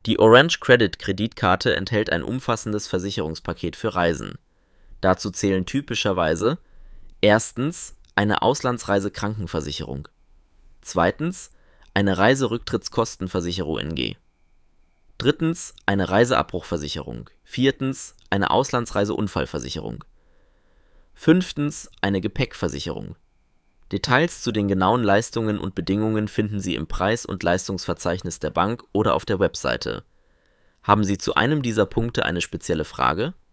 Die Orange Credit Kreditkarte enthält ein umfassendes Versicherungspaket für Reisen. Dazu zählen typischerweise: erstens eine Auslandsreisekrankenversicherung, zweitens eine Reiserücktrittskostenversicherung (UNG), drittens eine Reiseabbruchversicherung, viertens eine Auslandsreiseunfallversicherung, fünftens eine Gepäckversicherung. Details zu den genauen Leistungen und Bedingungen finden Sie im Preis - und Leistungsverzeichnis der Bank oder auf der Webseite. Haben Sie zu einem dieser Punkte eine spezielle Frage